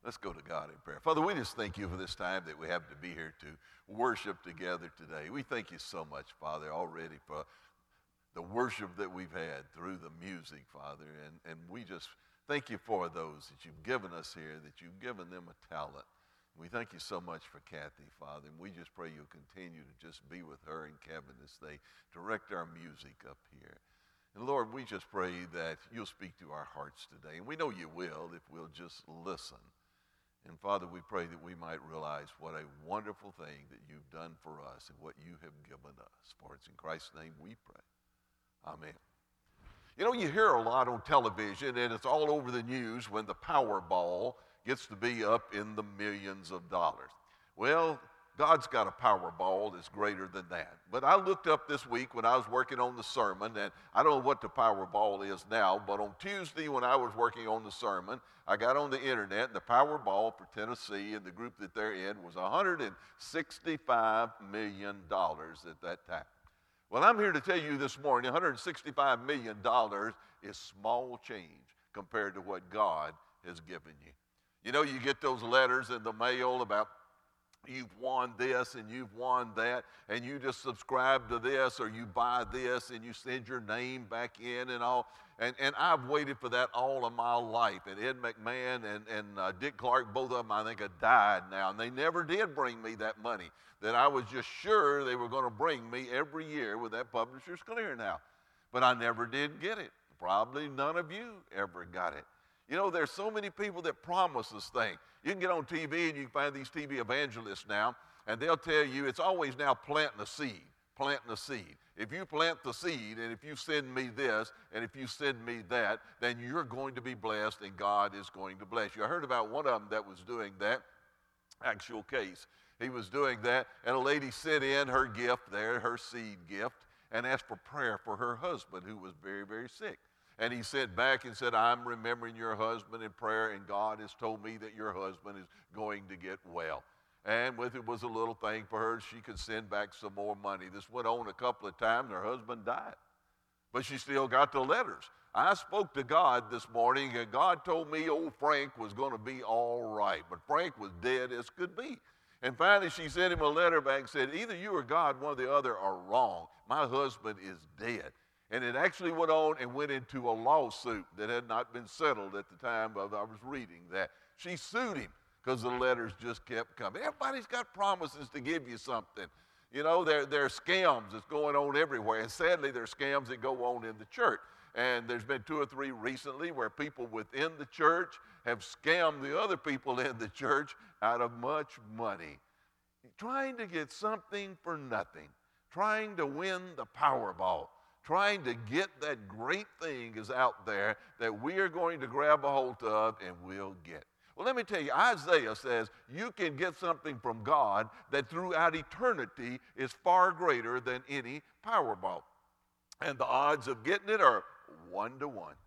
Let's go to God in prayer. Father, we just thank you for this time that we have to be here to worship together today. We thank you so much, Father, already for the worship that we've had through the music, Father. And we just thank you for those that you've given us here, that you've given them a talent. We thank you so much for Kathy, Father, and we just pray you'll continue to just be with her and Kevin as they direct our music up here. And Lord, we just pray that you'll speak to our hearts today. And we know you will if we'll just listen. And Father, we pray that we might realize what a wonderful thing that you've done for us and what you have given us. For it's in Christ's name we pray. Amen. You know, you hear a lot on television, and it's all over the news when the Powerball gets to be up in the millions of dollars. Well, God's got a Powerball that's greater than that. But I looked up this week when I was working on the sermon, and I don't know what the Powerball is now, but on Tuesday when I was working on the sermon, I got on the internet, and the Powerball for Tennessee and the group that they're in was $165 million at that time. Well, I'm here to tell you this morning, $165 million is small change compared to what God has given you. You know, you get those letters in the mail about you've won this and you've won that, and you just subscribe to this or you buy this and you send your name back in and all. And I've waited for that all of my life. And Ed McMahon and Dick Clark, both of them, I think, have died now. And they never did bring me that money that I was just sure they were going to bring me every year with that Publishers Clearinghouse. But I never did get it. Probably none of you ever got it. You know, there's so many people that promise this thing. You can get on TV and you can find these TV evangelists now, and they'll tell you it's always now planting a seed, planting a seed. If you plant the seed, and if you send me this, and if you send me that, then you're going to be blessed, and God is going to bless you. I heard about one of them that was doing that, actual case. He was doing that, and a lady sent in her gift there, her seed gift, and asked for prayer for her husband who was very, very sick. And he sent back and said, I'm remembering your husband in prayer, and God has told me that your husband is going to get well. And with it was a little thing for her, she could send back some more money. This went on a couple of times, and her husband died. But she still got the letters. I spoke to God this morning, and God told me old Frank was going to be all right. But Frank was dead as could be. And finally, she sent him a letter back and said, either you or God, one or the other, are wrong. My husband is dead. And it actually went on and went into a lawsuit that had not been settled at the time I was reading that. She sued him because the letters just kept coming. Everybody's got promises to give you something. You know, there are scams that's going on everywhere. And sadly, there are scams that go on in the church. And there's been 2 or 3 recently where people within the church have scammed the other people in the church out of much money. Trying to get something for nothing. Trying to win the Powerball. Trying to get that great thing is out there that we are going to grab a hold of and we'll get. Well, let me tell you, Isaiah says you can get something from God that throughout eternity is far greater than any Powerball. And the odds of getting it are 1 to 1.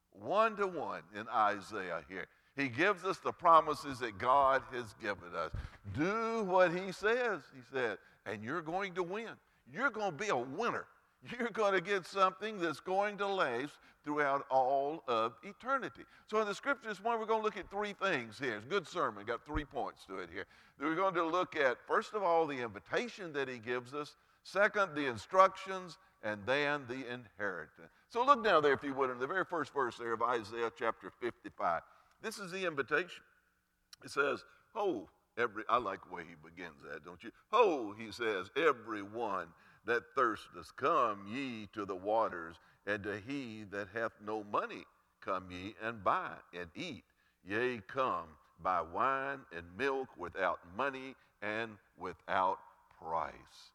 1 to 1 in Isaiah here. He gives us the promises that God has given us. Do what he says, he said, and you're going to win. You're going to be a winner. You're going to get something that's going to last throughout all of eternity. So in the scripture this morning, we're going to look at 3 things here. It's a good sermon. Got 3 points to it here. We're going to look at, first of all, the invitation that he gives us. Second, the instructions. And then the inheritance. So look down there, if you would, in the very first verse there of Isaiah chapter 55. This is the invitation. It says, ho, I like the way he begins that, don't you? Ho, he says, everyone that thirsteth, come ye to the waters, and to he that hath no money, come ye and buy and eat. Yea, come, buy wine and milk without money and without price.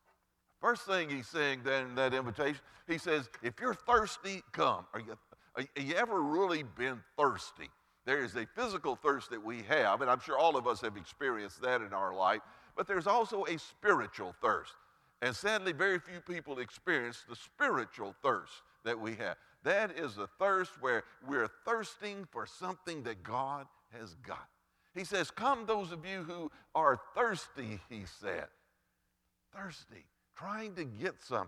First thing he's saying there in that invitation, he says, if you're thirsty, come. Are you ever really been thirsty? There is a physical thirst that we have, and I'm sure all of us have experienced that in our life, but there's also a spiritual thirst. And sadly, very few people experience the spiritual thirst that we have. That is a thirst where we're thirsting for something that God has got. He says, come those of you who are thirsty, he said. Thirsty, trying to get something,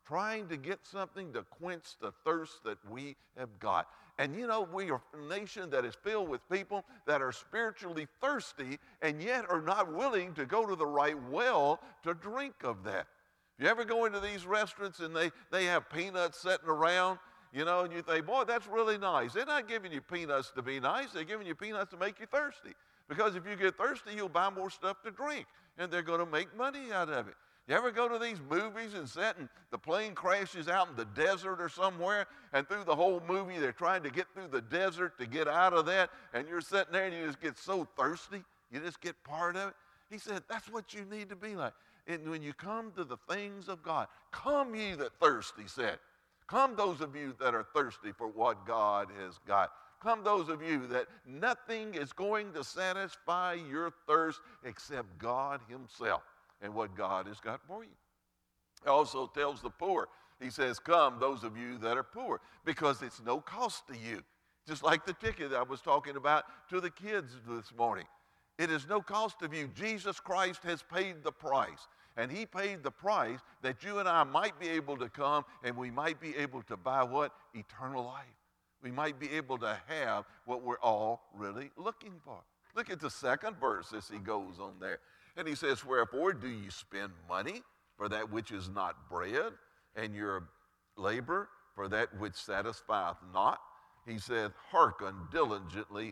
trying to get something to quench the thirst that we have got. And you know, we are a nation that is filled with people that are spiritually thirsty and yet are not willing to go to the right well to drink of that. You ever go into these restaurants and they have peanuts sitting around, you know, and you think, boy, that's really nice. They're not giving you peanuts to be nice. They're giving you peanuts to make you thirsty. Because if you get thirsty, you'll buy more stuff to drink, and they're going to make money out of it. You ever go to these movies and sit and the plane crashes out in the desert or somewhere, and through the whole movie they're trying to get through the desert to get out of that, and you're sitting there and you just get so thirsty, you just get part of it? He said, that's what you need to be like. And when you come to the things of God, come ye that thirst, he said. Come those of you that are thirsty for what God has got. Come those of you that nothing is going to satisfy your thirst except God himself and what God has got for you. He also tells the poor, he says, come those of you that are poor, because it's no cost to you. Just like the ticket I was talking about to the kids this morning. It is no cost of you. Jesus Christ has paid the price. And he paid the price that you and I might be able to come and we might be able to buy what? Eternal life. We might be able to have what we're all really looking for. Look at the second verse as he goes on there. And he says, wherefore do you spend money for that which is not bread, and your labor for that which satisfieth not? He said, hearken diligently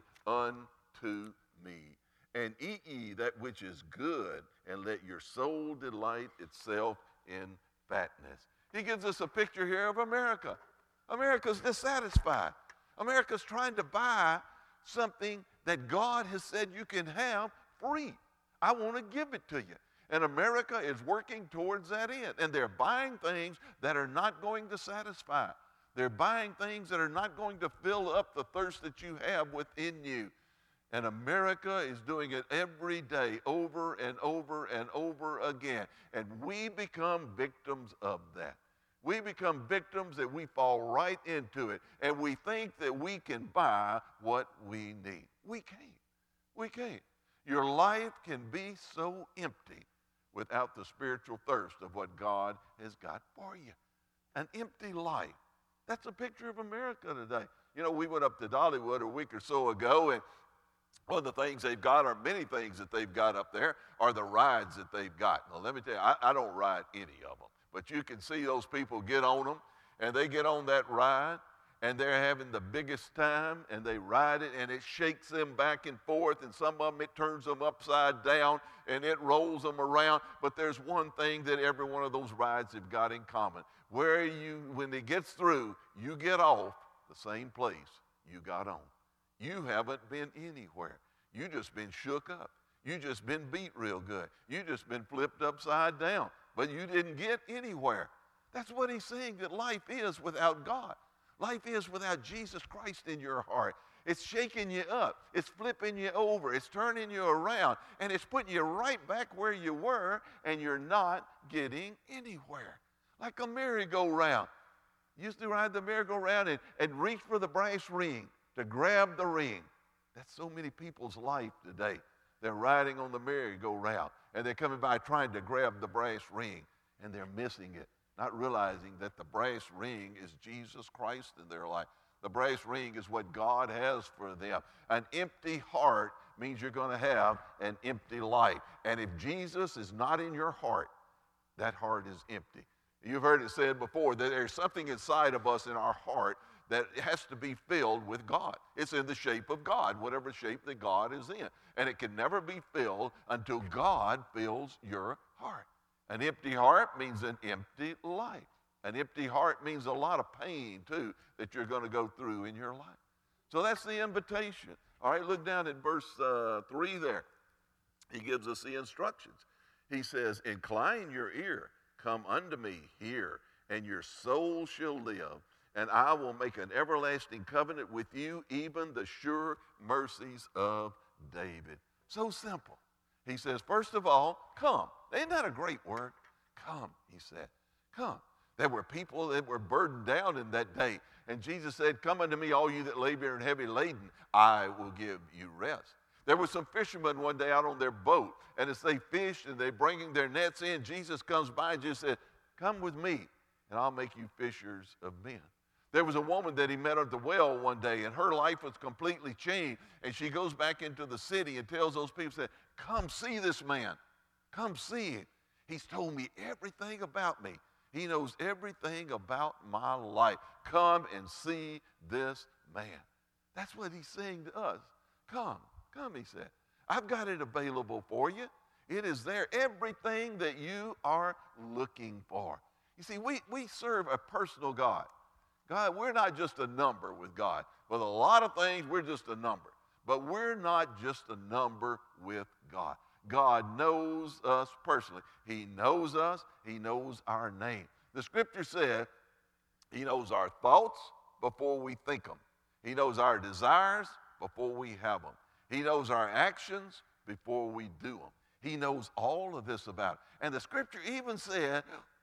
unto me, and eat ye that which is good, and let your soul delight itself in fatness. He gives us a picture here of America. America's dissatisfied. America's trying to buy something that God has said you can have free. I want to give it to you. And America is working towards that end. And they're buying things that are not going to satisfy. They're buying things that are not going to fill up the thirst that you have within you. And America is doing it every day, over and over and over again. And we become victims of that. We become victims that we fall right into it. And we think that we can buy what we need. We can't. We can't. Your life can be so empty without the spiritual thirst of what God has got for you. An empty life. That's a picture of America today. You know, we went up to Dollywood a week or so ago, and one of the things they've got, or many things that they've got up there, are the rides that they've got. Now, let me tell you, I don't ride any of them. But you can see those people get on them, and they get on that ride, and they're having the biggest time, and they ride it, and it shakes them back and forth, and some of them, it turns them upside down, and it rolls them around. But there's one thing that every one of those rides have got in common. When it gets through, you get off the same place you got on. You haven't been anywhere. You just been shook up. You just been beat real good. You just been flipped upside down. But you didn't get anywhere. That's what he's saying that life is without God. Life is without Jesus Christ in your heart. It's shaking you up. It's flipping you over. It's turning you around. And it's putting you right back where you were, and you're not getting anywhere. Like a merry-go-round. You used to ride the merry-go-round and reach for the brass ring to grab the ring. That's so many people's life today. They're riding on the merry-go-round, and they're coming by trying to grab the brass ring, and they're missing it, not realizing that the brass ring is Jesus Christ in their life. The brass ring is what God has for them. An empty heart means you're going to have an empty life. And if Jesus is not in your heart, that heart is empty. You've heard it said before that there's something inside of us in our heart that has to be filled with God. It's in the shape of God, whatever shape that God is in. And it can never be filled until God fills your heart. An empty heart means an empty life. An empty heart means a lot of pain, too, that you're going to go through in your life. So that's the invitation. All right, look down at verse 3 there. He gives us the instructions. He says, incline your ear, come unto me, hear, and your soul shall live. And I will make an everlasting covenant with you, even the sure mercies of David. So simple. He says, first of all, come. Isn't that a great word? Come, he said. Come. There were people that were burdened down in that day. And Jesus said, come unto me, all you that labor and heavy laden, I will give you rest. There were some fishermen one day out on their boat. And as they fished and they're bringing their nets in, Jesus comes by and just said, come with me. and I'll make you fishers of men. There was a woman that he met at the well one day, and her life was completely changed. And she goes back into the city and tells those people, said, come see this man. Come see him. He's told me everything about me. He knows everything about my life. Come and see this man. That's what he's saying to us. Come, he said. I've got it available for you. It is there, everything that you are looking for. You see, we serve a personal God. God, we're not just a number with God. With a lot of things, we're just a number. But we're not just a number with God. God knows us personally. He knows us. He knows our name. The scripture said he knows our thoughts before we think them. He knows our desires before we have them. He knows our actions before we do them. He knows all of this about it. And the scripture even said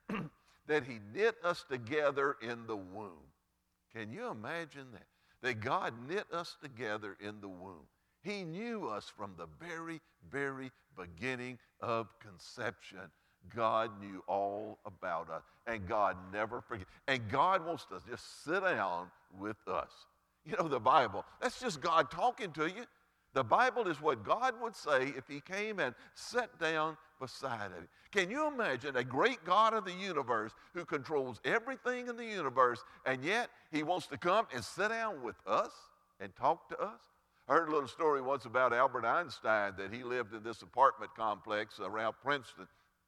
that he knit us together in the womb. Can you imagine that? That God knit us together in the womb. He knew us from the very, very beginning of conception. God knew all about us, and God never forgets. And God wants to just sit down with us. You know, the Bible, that's just God talking to you. The Bible is what God would say if he came and sat down beside him. Can you imagine a great God of the universe who controls everything in the universe, and yet he wants to come and sit down with us and talk to us? I heard a little story once about Albert Einstein, that he lived in this apartment complex around Princeton.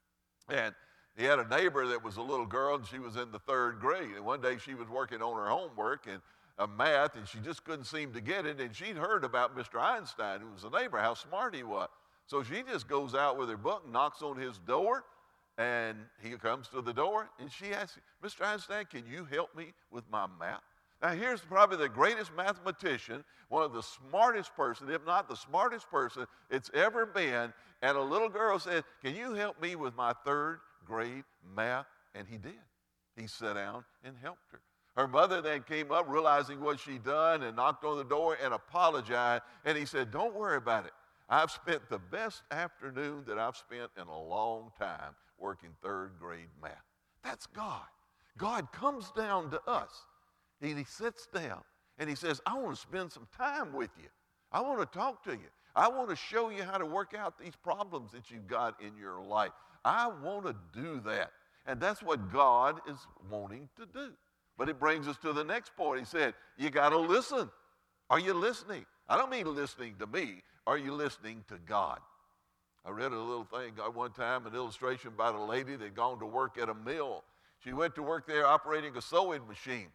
And he had a neighbor that was a little girl, and she was in the 3rd grade. And one day she was working on her homework and math, and she just couldn't seem to get it. And she'd heard about Mr. Einstein, who was a neighbor, how smart he was. So she just goes out with her book, knocks on his door, and he comes to the door, and she asks, Mr. Einstein, can you help me with my math? Now, here's probably the greatest mathematician, one of the smartest person, if not the smartest person it's ever been. And a little girl said, can you help me with my 3rd grade math? And he did. He sat down and helped her. Her mother then came up, realizing what she'd done, and knocked on the door and apologized. And he said, don't worry about it. I've spent the best afternoon that I've spent in a long time working 3rd grade math. That's God. God comes down to us. And he sits down and he says, I want to spend some time with you. I want to talk to you. I want to show you how to work out these problems that you've got in your life. I want to do that. And that's what God is wanting to do. But it brings us to the next point. He said, you got to listen. Are you listening? I don't mean listening to me. Are you listening to God? I read a little thing one time, an illustration about a lady that had gone to work at a mill. She went to work there operating a sewing machine.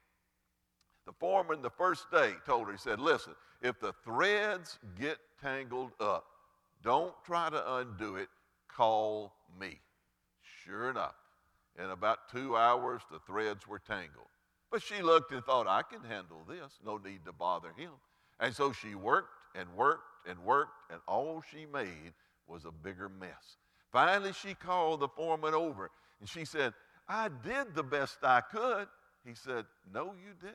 The foreman the first day told her, he said, listen, if the threads get tangled up, don't try to undo it, call me. Sure enough, in about 2 hours, the threads were tangled. But she looked and thought, I can handle this, no need to bother him. And so she worked and worked and worked, and all she made was a bigger mess. Finally, she called the foreman over, and she said, I did the best I could. He said, no, you didn't.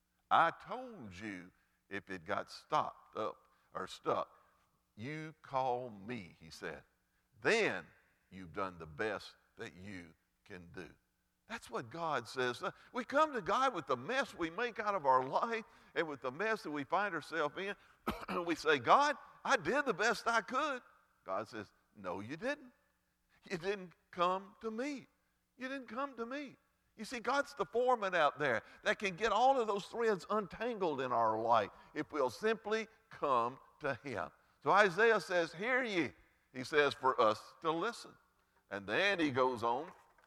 I told you if it got stopped up or stuck, you call me, he said. Then you've done the best that you can do. That's what God says. We come to God with the mess we make out of our life and with the mess that we find ourselves in. We say, God, I did the best I could. God says, no, you didn't. You didn't come to me. You didn't come to me. You see, God's the foreman out there that can get all of those threads untangled in our life if we'll simply come to him. So Isaiah says, hear ye. He says for us to listen. And then he goes on.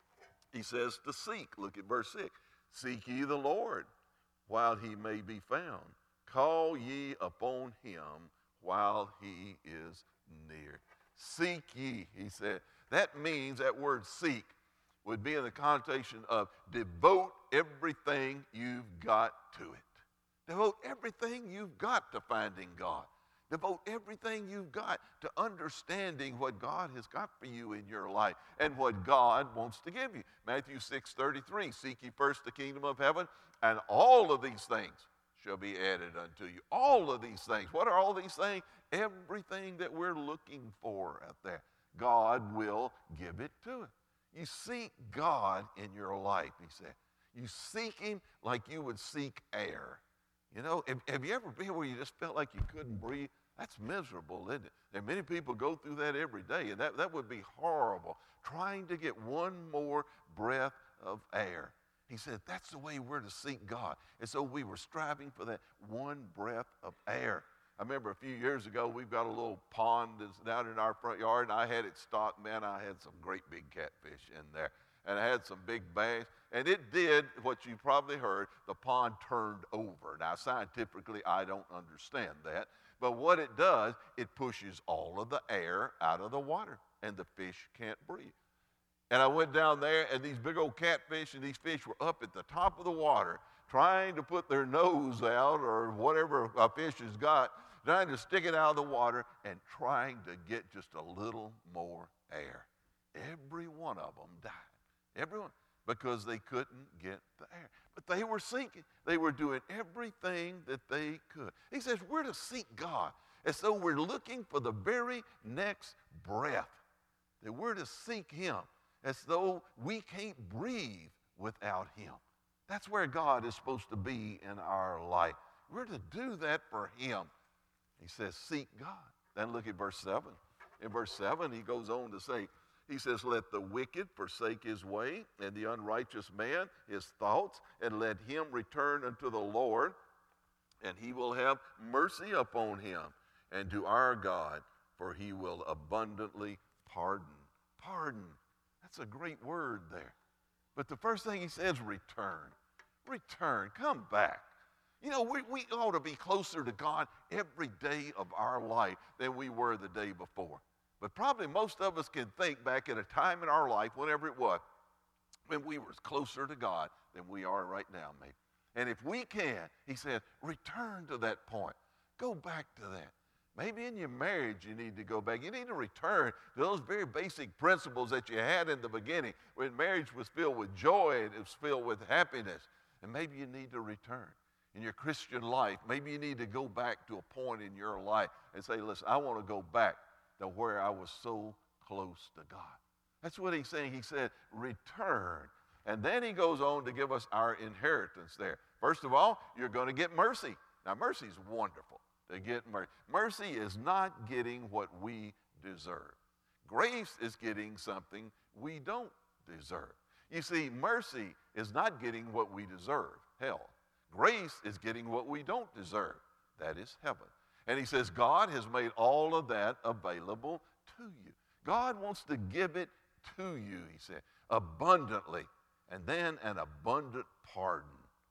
He says to seek. Look at verse 6. Seek ye the Lord while he may be found. Call ye upon him while he is near. Seek ye, he said. That means that word seek would be in the connotation of devote everything you've got to it. Devote everything you've got to finding God. Devote everything you've got to understanding what God has got for you in your life and what God wants to give you. Matthew 6:33, seek ye first the kingdom of heaven, and all of these things shall be added unto you. All of these things. What are all these things? Everything that we're looking for out there. God will give it to us. You seek God in your life, he said. You seek him like you would seek air. You know, have you ever been where you just felt like you couldn't breathe? That's miserable, isn't it? And many people go through that every day, and that would be horrible, trying to get one more breath of air. He said that's the way we're to seek God. And so we were striving for that one breath of air. I remember a few years ago, we've got a little pond that's down in our front yard, and I had it stocked. Man, I had some great big catfish in there. And I had some big bass. And it did what you probably heard, the pond turned over. Now, scientifically, I don't understand that. But what it does, it pushes all of the air out of the water, and the fish can't breathe. And I went down there, and these big old catfish and these fish were up at the top of the water, trying to put their nose out, or whatever a fish has got, trying to stick it out of the water and trying to get just a little more air. Every one of them died. Everyone. Because they couldn't get the air. But they were seeking. They were doing everything that they could. He says we're to seek God as though we're looking for the very next breath. That we're to seek him as though we can't breathe without him. That's where God is supposed to be in our life. We're to do that for him. He says, seek God. Then look at verse 7. In verse 7, he goes on to say, he says, let the wicked forsake his way, and the unrighteous man his thoughts, and let him return unto the Lord, and he will have mercy upon him, and to our God, for he will abundantly pardon. Pardon. That's a great word there. But the first thing he says, return. Return. Come back. You know, we ought to be closer to God every day of our life than we were the day before. But probably most of us can think back at a time in our life, whenever it was, when we were closer to God than we are right now, maybe. And if we can, he said, return to that point. Go back to that. Maybe in your marriage you need to go back. You need to return to those very basic principles that you had in the beginning, when marriage was filled with joy and it was filled with happiness. And maybe you need to return. In your Christian life, maybe you need to go back to a point in your life and say, listen, I want to go back to where I was so close to God. That's what he's saying. He said, return. And then he goes on to give us our inheritance there. First of all, you're going to get mercy. Now, mercy is wonderful to get mercy. Mercy is not getting what we deserve. Grace is getting something we don't deserve. You see, mercy is not getting what we deserve, hell. Grace is getting what we don't deserve. That is heaven. And he says God has made all of that available to you. God wants to give it to you, he said, abundantly. And then an abundant pardon.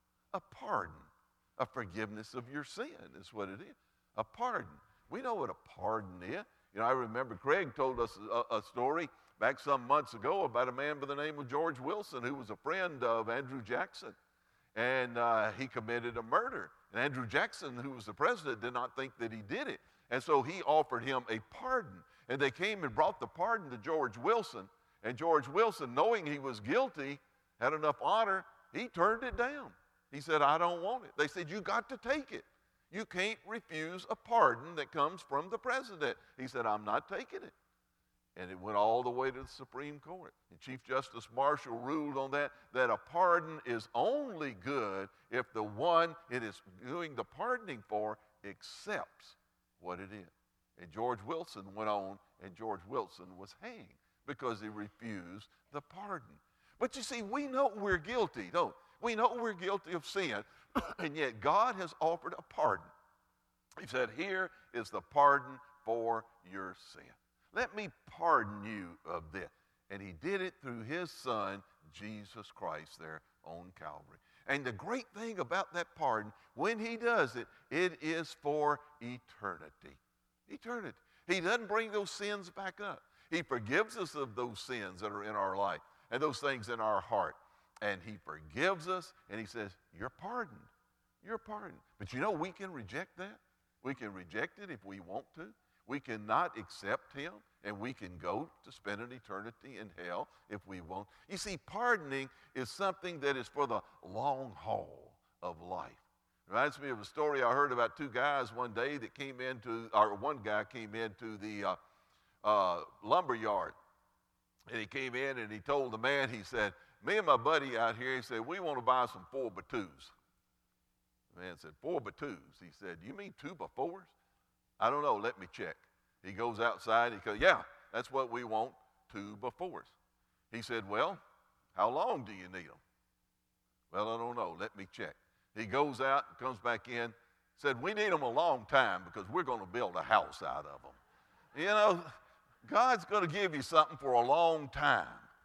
A pardon. A forgiveness of your sin is what it is. A pardon. We know what a pardon is. You know, I remember Craig told us a story back some months ago about a man by the name of George Wilson, who was a friend of Andrew Jackson. And he committed a murder. And Andrew Jackson, who was the president, did not think that he did it. And so he offered him a pardon. And they came and brought the pardon to George Wilson. And George Wilson, knowing he was guilty, had enough honor, he turned it down. He said, I don't want it. They said, you got to take it. You can't refuse a pardon that comes from the president. He said, I'm not taking it. And it went all the way to the Supreme Court. And Chief Justice Marshall ruled on that a pardon is only good if the one it is doing the pardoning for accepts what it is. And George Wilson went on, and George Wilson was hanged because he refused the pardon. But you see, we know we're guilty, don't we? We know we're guilty of sin, and yet God has offered a pardon. He said, here is the pardon for your sin. Let me pardon you of this. And he did it through his son, Jesus Christ, there on Calvary. And the great thing about that pardon, when he does it, it is for eternity. Eternity. He doesn't bring those sins back up. He forgives us of those sins that are in our life and those things in our heart. And he forgives us, and he says, you're pardoned. You're pardoned. But you know, we can reject that. We can reject it if we want to. We cannot accept him, and we can go to spend an eternity in hell if we want. You see, pardoning is something that is for the long haul of life. Reminds me of a story I heard about two guys one day that came into, or one guy came into the lumber yard. And he came in and he told the man, he said, me and my buddy out here, he said, we want to buy some 4x2s. The man said, 4x2s. He said, you mean 2x4s? I don't know, let me check. He goes outside, he goes, yeah, that's what we want, 2x4s. He said, well, how long do you need them? Well, I don't know, let me check. He goes out and comes back in, said, we need them a long time because we're going to build a house out of them. You know, God's going to give you something for a long time.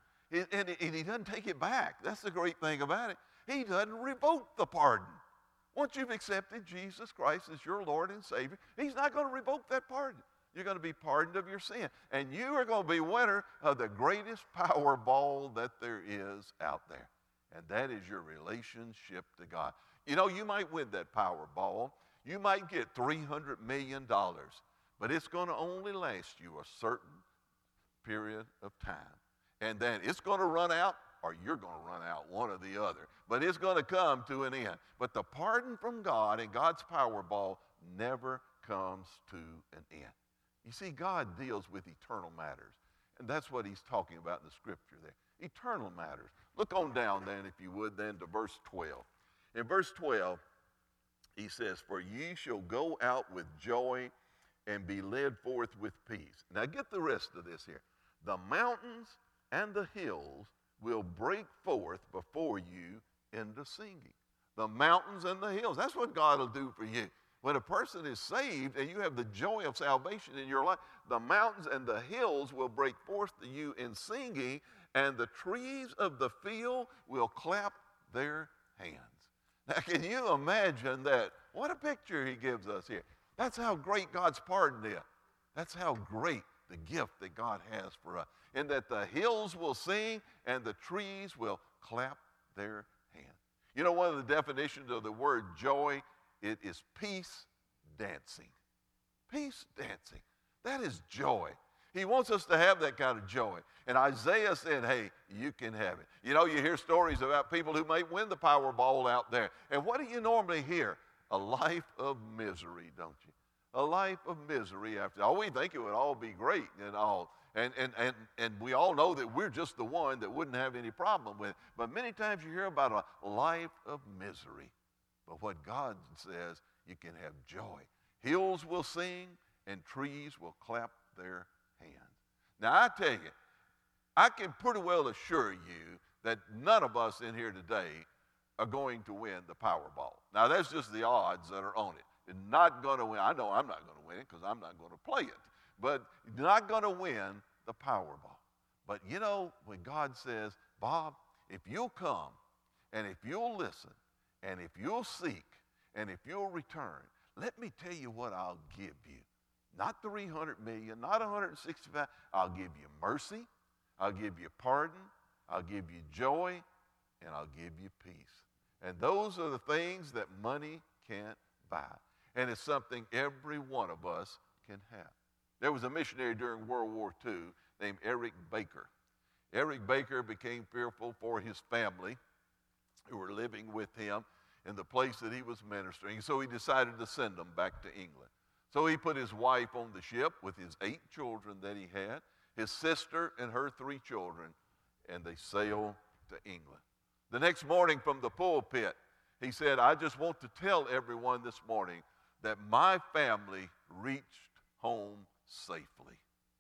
And he doesn't take it back. That's the great thing about it. He doesn't revoke the pardon. Once you've accepted Jesus Christ as your Lord and Savior, he's not going to revoke that pardon. You're going to be pardoned of your sin. And you are going to be winner of the greatest Powerball that there is out there. And that is your relationship to God. You know, you might win that Powerball. You might get $300 million. But it's going to only last you a certain period of time. And then it's going to run out, or you're going to run out, one or the other. But it's going to come to an end. But the pardon from God and God's Powerball never comes to an end. You see, God deals with eternal matters. And that's what he's talking about in the scripture there. Eternal matters. Look on down then, if you would, then to verse 12. In verse 12, he says, for ye shall go out with joy and be led forth with peace. Now get the rest of this here. The mountains and the hills will break forth before you into singing. The mountains and the hills. That's what God will do for you. When a person is saved and you have the joy of salvation in your life, the mountains and the hills will break forth to you in singing, and the trees of the field will clap their hands. Now, can you imagine that? What a picture he gives us here. That's how great God's pardon is. That's how great the gift that God has for us. And that the hills will sing and the trees will clap their hands. You know, one of the definitions of the word joy, it is peace dancing. Peace dancing. That is joy. He wants us to have that kind of joy. And Isaiah said, hey, you can have it. You know, you hear stories about people who may win the Powerball out there. And what do you normally hear? A life of misery, don't you? A life of misery after all. We think it would all be great and all. And we all know that we're just the one that wouldn't have any problem with it. But many times you hear about a life of misery. But what God says, you can have joy. Hills will sing and trees will clap their hands. Now I tell you, I can pretty well assure you that none of us in here today are going to win the Powerball. Now that's just the odds that are on it. You're not going to win. I know I'm not going to win it because I'm not going to play it. But you're not going to win the Powerball. But you know, when God says, Bob, if you'll come and if you'll listen and if you'll seek and if you'll return, let me tell you what I'll give you. Not 300 million, not 165. I'll give you mercy. I'll give you pardon. I'll give you joy. And I'll give you peace. And those are the things that money can't buy. And it's something every one of us can have. There was a missionary during World War II named Eric Baker. Eric Baker became fearful for his family who were living with him in the place that he was ministering. So he decided to send them back to England. So he put his wife on the ship with his 8 children that he had, his sister and her 3 children, and they sailed to England. The next morning from the pulpit, he said, I just want to tell everyone this morning that my family reached home safely.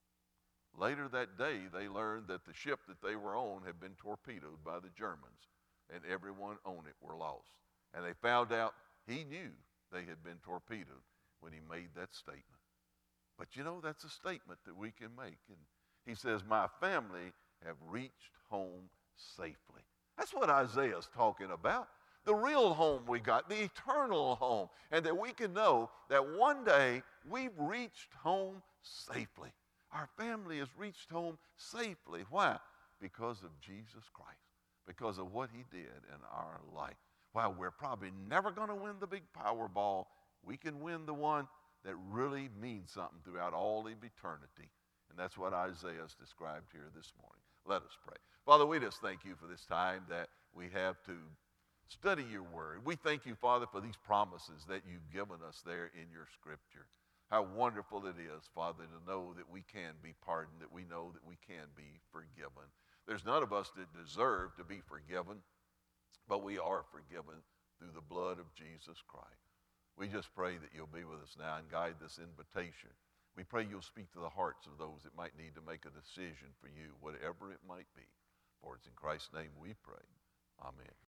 Later that day, they learned that the ship that they were on had been torpedoed by the Germans, and everyone on it were lost. And they found out he knew they had been torpedoed when he made that statement. But you know, that's a statement that we can make. And he says, my family have reached home safely. That's what Isaiah's talking about. The real home we got, the eternal home. And that we can know that one day we've reached home safely. Our family has reached home safely. Why? Because of Jesus Christ. Because of what he did in our life. While we're probably never going to win the big Powerball, we can win the one that really means something throughout all of eternity. And that's what Isaiah has described here this morning. Let us pray. Father, we just thank you for this time that we have to study your word. We thank you, Father, for these promises that you've given us there in your scripture. How wonderful it is, Father, to know that we can be pardoned, that we know that we can be forgiven, There's none of us that deserve to be forgiven, but we are forgiven through the blood of Jesus Christ. We just pray that you'll be with us now and guide this invitation. We pray you'll speak to the hearts of those that might need to make a decision for you, whatever it might be. For it's in Christ's name we pray. Amen.